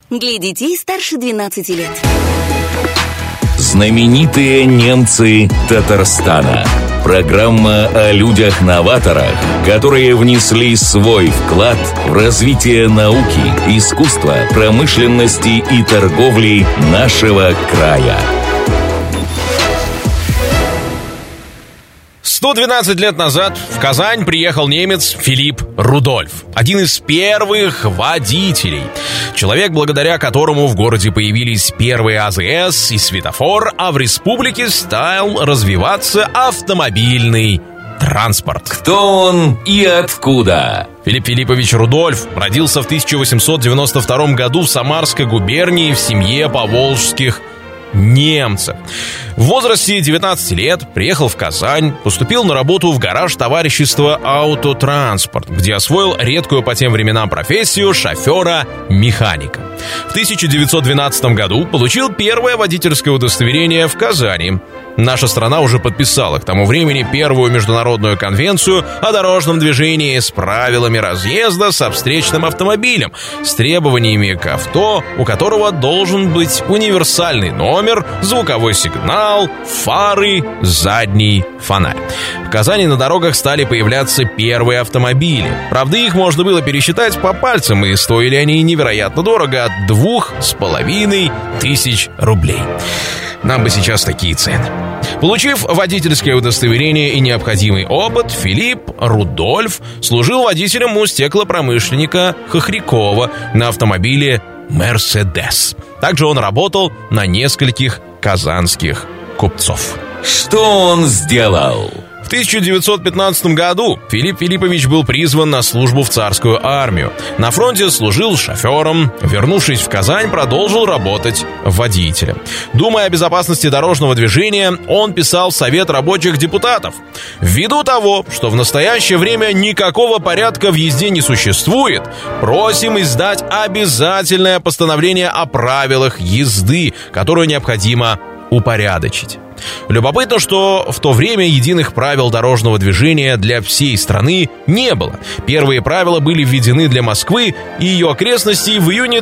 Для детей старше 12 лет. Знаменитые немцы Татарстана. Программа о людях-новаторах, которые внесли свой вклад в развитие науки, искусства, промышленности и торговли нашего края. 112 лет назад в Казань приехал немец Филипп Рудольф, один из первых водителей. Человек, благодаря которому в городе появились первые АЗС и светофор, а в республике стал развиваться автомобильный транспорт. Кто он и откуда? Филипп Филиппович Рудольф родился в 1892 году в Самарской губернии в семье поволжских немцев. В возрасте 19 лет приехал в Казань, поступил на работу в гараж товарищества «Автотранспорт», где освоил редкую по тем временам профессию шофера-механика. В 1912 году получил первое водительское удостоверение в Казани. Наша страна уже подписала к тому времени первую международную конвенцию о дорожном движении с правилами разъезда со встречным автомобилем, с требованиями к авто, у которого должен быть универсальный номер, звуковой сигнал, фары, задний фонарь. В Казани на дорогах стали появляться первые автомобили. Правда, их можно было пересчитать по пальцам, и стоили они невероятно дорого, от 2500 рублей. Нам бы сейчас такие цены. Получив водительское удостоверение и необходимый опыт, Филипп Рудольф служил водителем у стеклопромышленника Хохрякова на автомобиле «Мерседес». Также он работал на нескольких казанских купцов. Что он сделал? В 1915 году Филипп Филиппович был призван на службу в царскую армию. На фронте служил шофером. Вернувшись в Казань, продолжил работать водителем. Думая о безопасности дорожного движения, он писал в Совет рабочих депутатов: «Ввиду того, что в настоящее время никакого порядка в езде не существует, просим издать обязательное постановление о правилах езды, которое необходимо упорядочить». Любопытно, что в то время единых правил дорожного движения для всей страны не было. Первые правила были введены для Москвы и ее окрестностей в июне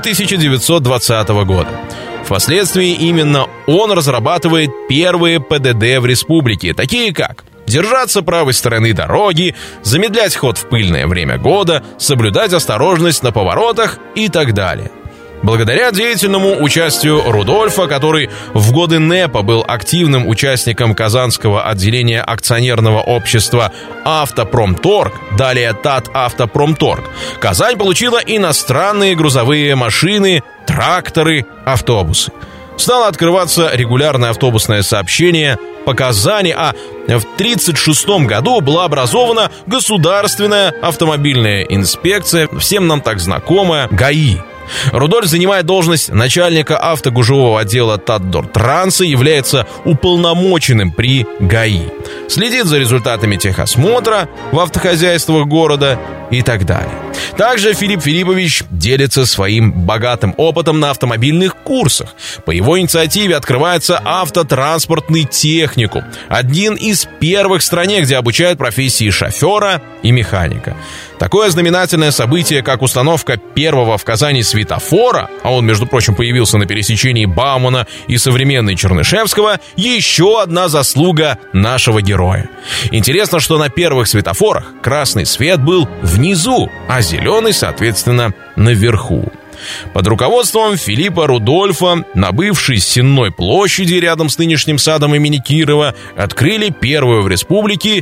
1920 года. Впоследствии именно он разрабатывает первые ПДД в республике, такие как: держаться правой стороны дороги, замедлять ход в пыльное время года, соблюдать осторожность на поворотах и так далее. Благодаря деятельному участию Рудольфа, который в годы НЭПа был активным участником казанского отделения акционерного общества «Автопромторг», далее «Татавтопромторг», Казань получила иностранные грузовые машины, тракторы, автобусы. Стало открываться регулярное автобусное сообщение по Казани, а в 1936 году была образована Государственная автомобильная инспекция, всем нам так знакомая ГАИ. Рудольф занимает должность начальника автогужевого отдела Татдортранса, является уполномоченным при ГАИ, следит за результатами техосмотра в автохозяйствах города и так далее. Также Филипп Филиппович делится своим богатым опытом на автомобильных курсах. По его инициативе открывается автотранспортный техникум, один из первых в стране, где обучают профессии шофера и механика. Такое знаменательное событие, как установка первого в Казани светофора, а он, между прочим, появился на пересечении Баумана и современной Чернышевского, еще одна заслуга нашего героя. Интересно, что на первых светофорах красный свет был внизу, а зеленый, соответственно, наверху. Под руководством Филиппа Рудольфа на бывшей Сенной площади рядом с нынешним садом имени Кирова открыли первую в республике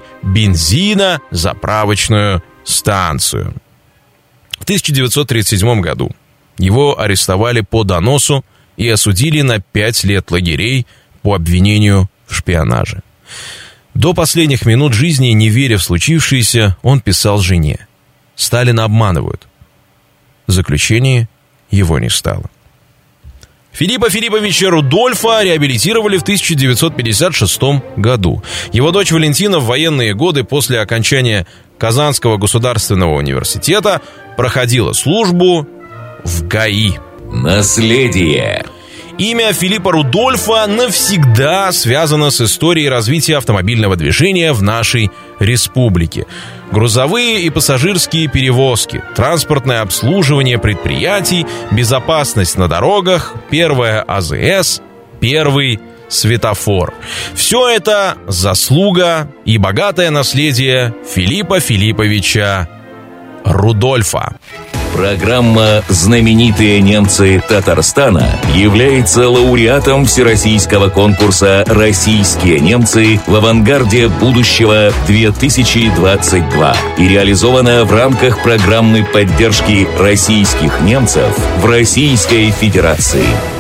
бензинозаправочную станцию. В 1937 году его арестовали по доносу и осудили на 5 лет лагерей по обвинению в шпионаже. До последних минут жизни, не веря в случившееся, он писал жене: «Сталина обманывают». В заключении его не стало. Филиппа Филипповича Рудольфа реабилитировали в 1956 году. Его дочь Валентина в военные годы после окончания Казанского государственного университета проходила службу в ГАИ. Наследие. Имя Филиппа Рудольфа навсегда связано с историей развития автомобильного движения в нашей республике. грузовые и пассажирские перевозки, транспортное обслуживание предприятий, безопасность на дорогах, первая АЗС, первый светофор. Все это заслуга и богатое наследие Филиппа Филипповича Рудольфа. Программа «Знаменитые немцы Татарстана» является лауреатом всероссийского конкурса «Российские немцы в авангарде будущего-2022» и реализована в рамках программы поддержки российских немцев в Российской Федерации.